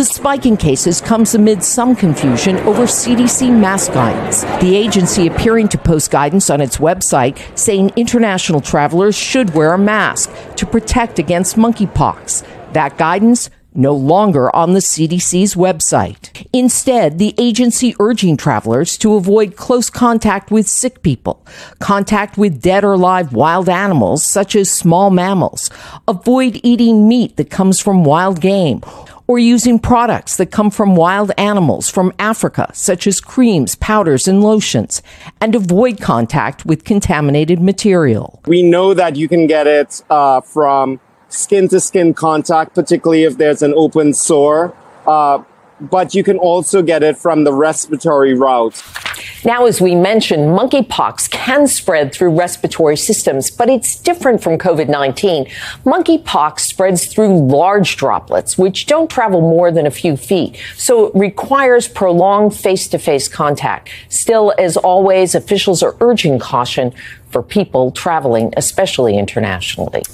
The spike in cases comes amid some confusion over CDC mask guidance. The agency appearing to post guidance on its website saying international travelers should wear a mask to protect against monkeypox. That guidance no longer on the CDC's website. Instead, the agency urging travelers to avoid close contact with sick people, contact with dead or live wild animals such as small mammals, avoid eating meat that comes from wild game, or using products that come from wild animals from Africa, such as creams, powders, and lotions, and avoid contact with contaminated material. We know that you can get it from skin-to-skin contact, particularly if there's an open sore, but you can also get it from the respiratory route. Now, as we mentioned, monkeypox can spread through respiratory systems, but it's different from COVID-19. Monkeypox spreads through large droplets, which don't travel more than a few feet, so it requires prolonged face-to-face contact. Still, as always, officials are urging caution for people traveling, especially internationally.